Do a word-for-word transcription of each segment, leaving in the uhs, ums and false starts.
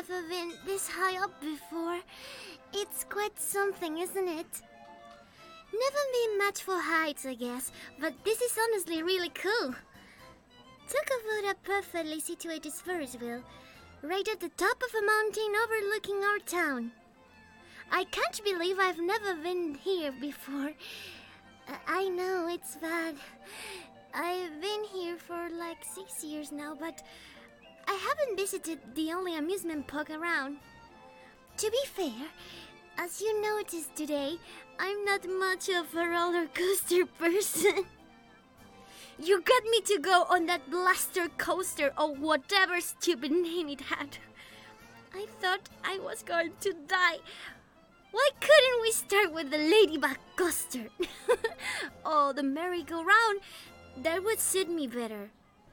never been this high up before. It's quite something, isn't it? Never been much for heights, I guess, but this is honestly really cool. Talk about a perfectly situated Ferris wheel, right at the top of a mountain overlooking our town. I can't believe I've never been here before. I know, it's bad. I've been here for like six years now, but I haven't visited the only amusement park around. To be fair, as you noticed today, I'm not much of a roller coaster person. You got me to go on that blaster coaster or whatever stupid name it had. I thought I was going to die. Why couldn't we start with the ladybug coaster? Oh, the merry-go-round. That would suit me better.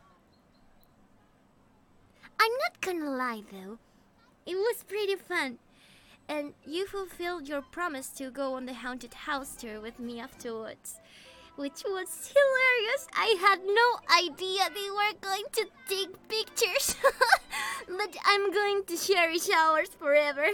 I'm not gonna lie though. It was pretty fun. And you fulfilled your promise to go on the haunted house tour with me afterwards, which was hilarious. I had no idea they were going to take pictures. But I'm going to cherish ours forever.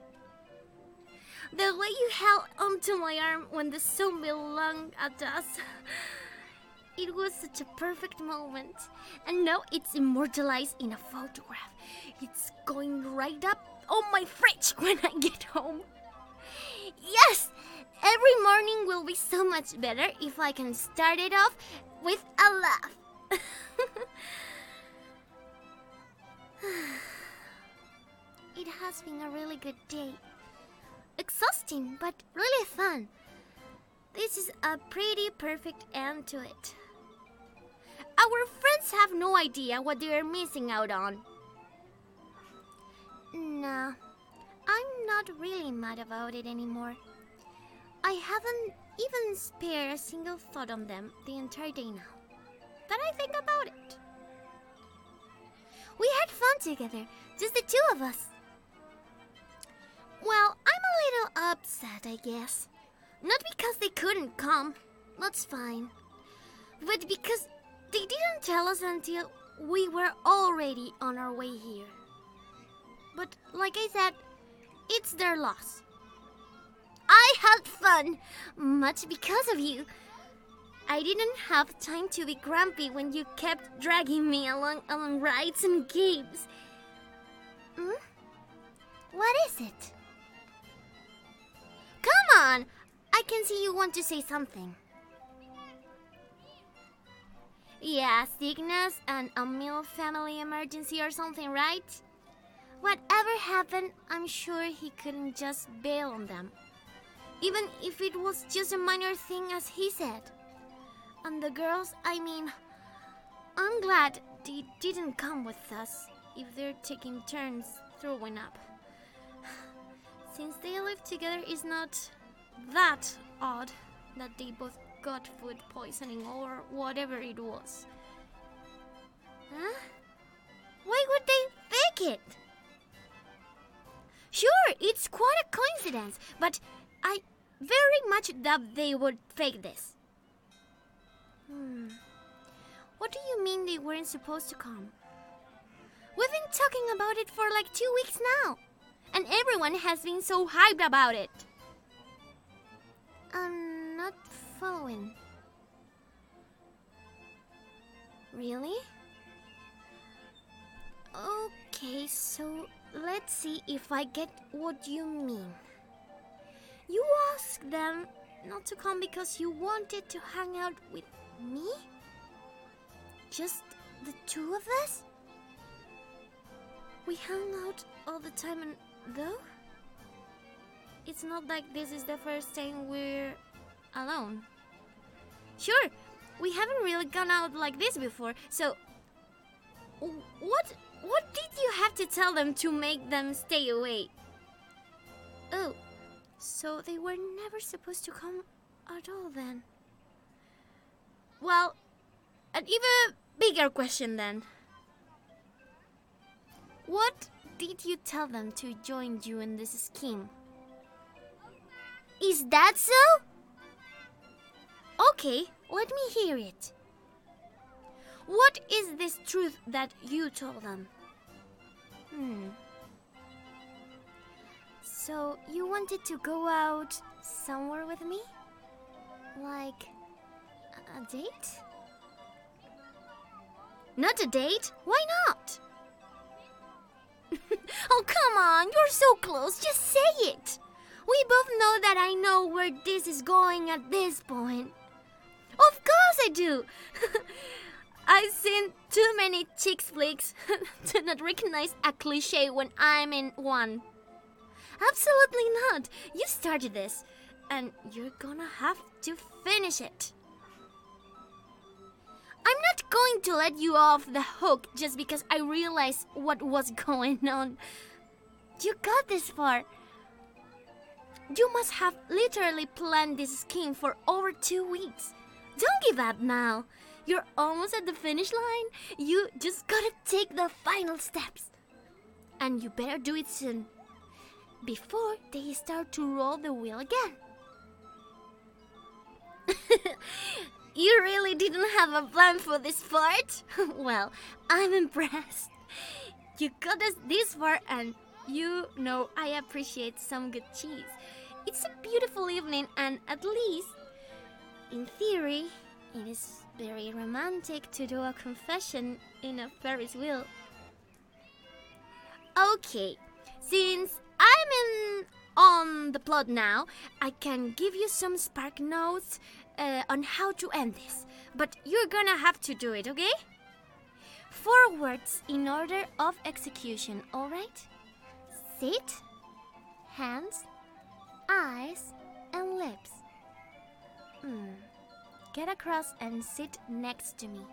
The way you held onto my arm when the zombie lunged at us. It was such a perfect moment. And now it's immortalized in a photograph. It's going right up on my fridge when I get home. Yes! Every morning will be so much better if I can start it off with a laugh. It has been a really good day. Exhausting, but really fun. This is a pretty perfect end to it. Our friends have no idea what they are missing out on. Nah, I'm not really mad about it anymore. I haven't even spared a single thought on them the entire day now that I think about it. We had fun together, just the two of us. Well, I'm a little upset, I guess. Not because they couldn't come, that's fine. But because they didn't tell us until we were already on our way here. But like I said, it's their loss. I had fun, much because of you. I didn't have time to be grumpy when you kept dragging me along on rides and games. Hmm? What is it? Come on! I can see you want to say something. Yeah, sickness and a meal family emergency or something, right? Whatever happened, I'm sure he couldn't just bail on them. Even if it was just a minor thing, as he said. And the girls, I mean, I'm glad they didn't come with us if they're taking turns throwing up. Since they live together, it's not that odd that they both got food poisoning or whatever it was. Huh? Why would they fake it? Sure, it's quite a coincidence, but I very much doubt they would fake this. Hmm. What do you mean they weren't supposed to come? We've been talking about it for like two weeks now, and everyone has been so hyped about it. I'm not following. Really? Okay, so let's see if I get what you mean. You asked them not to come because you wanted to hang out with me? Just the two of us? We hang out all the time and though? It's not like this is the first time we're alone. Sure, we haven't really gone out like this before, so what what did you have to tell them to make them stay away? Oh, so they were never supposed to come at all then. Well, an even bigger question then. What did you tell them to join you in this scheme? Is that so? Okay, let me hear it. What is this truth that you told them? Hmm. So, you wanted to go out somewhere with me? Like a, a date? Not a date? Why not? Oh, come on, you're so close, just say it. We both know that I know where this is going at this point. Of course I do. I've seen too many chick flicks to not recognize a cliche when I'm in one. Absolutely not. You started this, and you're gonna have to finish it. I'm not going to let you off the hook just because I realized what was going on. You got this far. You must have literally planned this scheme for over two weeks. Don't give up now. You're almost at the finish line. You just gotta take the final steps. And you better do it soon, before they start to roll the wheel again. You really didn't have a plan for this part? Well, I'm impressed. You got us this far, and you know I appreciate some good cheese. It's a beautiful evening, and at least, in theory, it is very romantic to do a confession in a Ferris wheel. Okay, since I'm in on the plot now, I can give you some spark notes uh, on how to end this. But you're gonna have to do it, okay? Four words in order of execution, alright? Sit, hands, eyes, and lips. Hmm. Get across and sit next to me.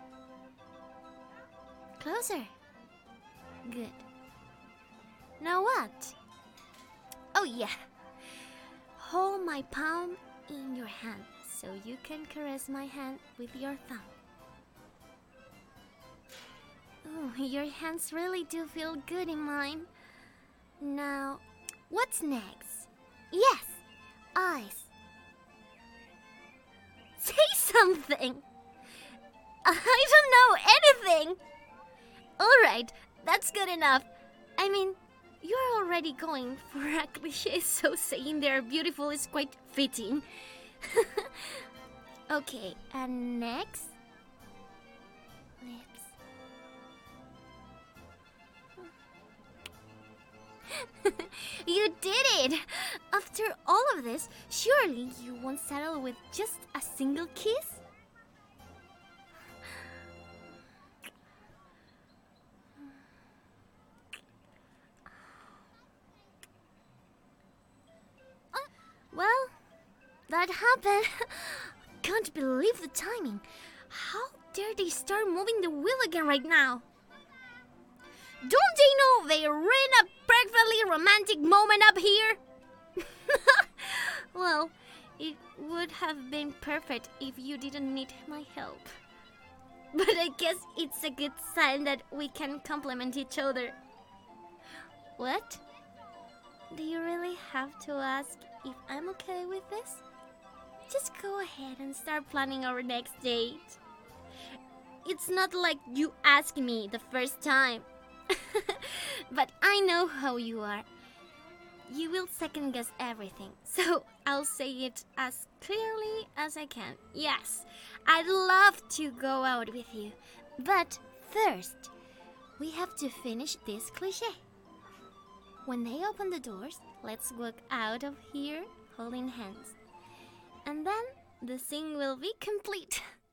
Closer. Good. Now what? Oh yeah. Hold my palm in your hand so you can caress my hand with your thumb. Oh, your hands really do feel good in mine. Now, what's next? Yes, eyes. Say something. I don't know anything. Alright, that's good enough. I mean, you're already going for a cliche, so saying they're beautiful is quite fitting. Okay, and next? Lips. You did it! After all of this, surely you won't settle with just a single kiss? Well, that happened. Can't believe the timing. How dare they start moving the wheel again right now? Don't they know they're in a perfectly romantic moment up here? Well, it would have been perfect if you didn't need my help. But I guess it's a good sign that we can complement each other. What? Do you really have to ask if I'm okay with this? Just go ahead and start planning our next date. It's not like you asked me the first time. But I know how you are. You will second guess everything, so I'll say it as clearly as I can. Yes, I'd love to go out with you. But first, we have to finish this cliche. When they open the doors, let's walk out of here holding hands. And then the scene will be complete.